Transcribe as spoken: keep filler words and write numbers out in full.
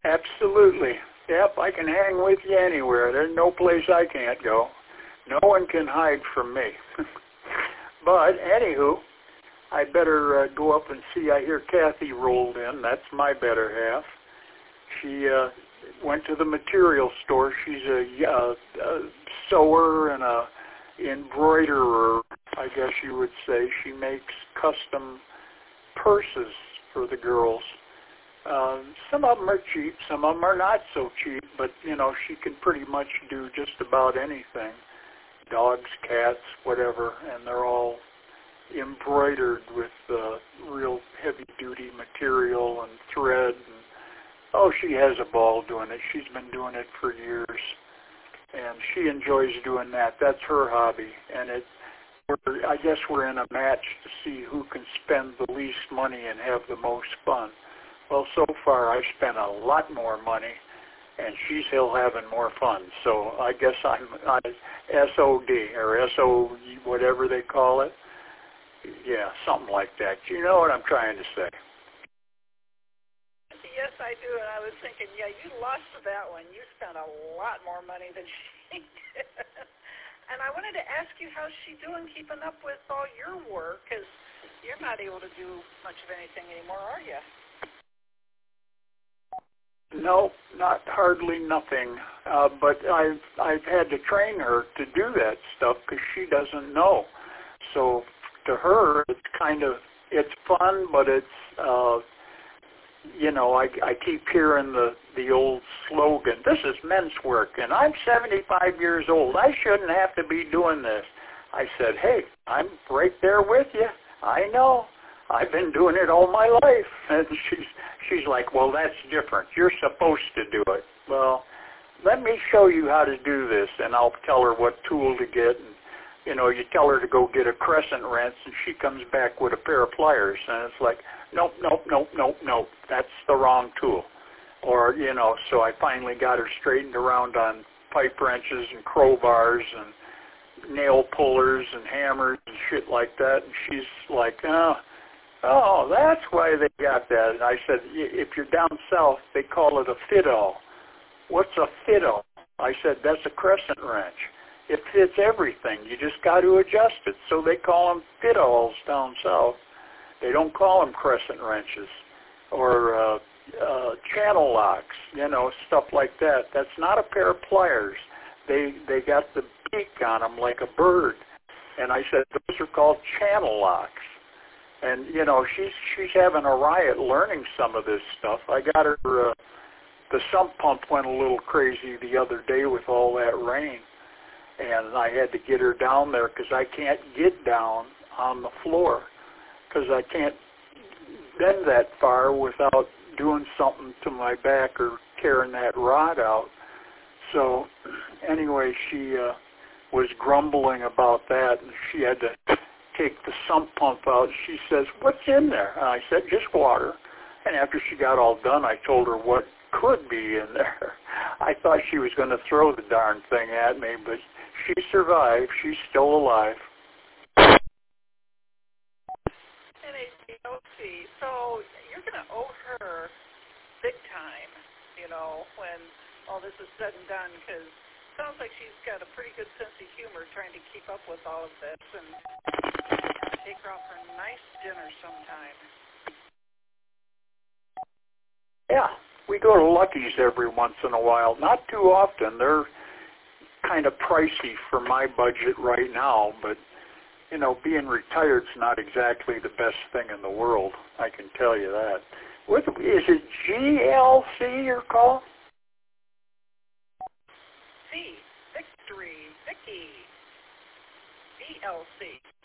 Absolutely. Yep, I can hang with you anywhere. There's no place I can't go. No one can hide from me. But, anywho, I better uh, go up and see. I hear Kathy rolled in. That's my better half. She uh, went to the material store. She's a, uh, a sewer and a embroiderer, I guess you would say. She makes custom purses for the girls. Uh, some of them are cheap, some of them are not so cheap, but, you know, she can pretty much do just about anything. Dogs, cats, whatever, and they're all embroidered with uh, real heavy-duty material and thread. And, oh, she has a ball doing it. She's been doing it for years, and she enjoys doing that. That's her hobby, and it. We're, I guess we're in a match to see who can spend the least money and have the most fun. Well, so far I've spent a lot more money, and she's still having more fun. So I guess I'm I, S O D or S O whatever they call it. Yeah, something like that. You know what I'm trying to say? Yes, I do. And I was thinking, yeah, you lost that one. You spent a lot more money than she did. And I wanted to ask you, how's she doing keeping up with all your work? Because you're not able to do much of anything anymore, are you? No, not hardly nothing. Uh, but I've I've had to train her to do that stuff because she doesn't know. So to her, it's kind of it's fun, but it's uh, you know I I keep hearing the the old slogan. This is men's work, and I'm seventy-five years old. I shouldn't have to be doing this. I said, hey, I'm right there with you. I know. I've been doing it all my life. And she's she's like, well, that's different. You're supposed to do it. Well, let me show you how to do this, and I'll tell her what tool to get. And, you know, you tell her to go get a crescent wrench, and she comes back with a pair of pliers. And it's like, nope, nope, nope, nope, nope. That's the wrong tool. Or, you know, so I finally got her straightened around on pipe wrenches and crowbars and nail pullers and hammers and shit like that. And she's like, oh, oh, that's why they got that. And I said, if you're down south, they call it a fiddle. What's a fiddle? I said, that's a crescent wrench. It fits everything. You just got to adjust it. So they call them fiddles down south. They don't call them crescent wrenches or uh, uh, channel locks, you know, stuff like that. That's not a pair of pliers. They they got the beak on them like a bird. And I said, those are called channel locks. And, you know, she's she's having a riot learning some of this stuff. I got her, uh, the sump pump went a little crazy the other day with all that rain. And I had to get her down there because I can't get down on the floor because I can't bend that far without doing something to my back or tearing that rod out. So anyway, she uh, was grumbling about that, and she had to take the sump pump out. She says, what's in there? And I said, just water. And after she got all done, I told her what could be in there. I thought she was going to throw the darn thing at me, but she survived. She's still alive. N A C O C. So you're going to owe her big time, you know, when all this is said and done, because it sounds like she's got a pretty good sense of humor trying to keep up with all of this, and take her out for a nice dinner sometime. Yeah, we go to Lucky's every once in a while. Not too often. They're kind of pricey for my budget right now, but, you know, being retired's not exactly the best thing in the world. I can tell you that. What, is it G L C your call? C, Victory, Vicky, V L C.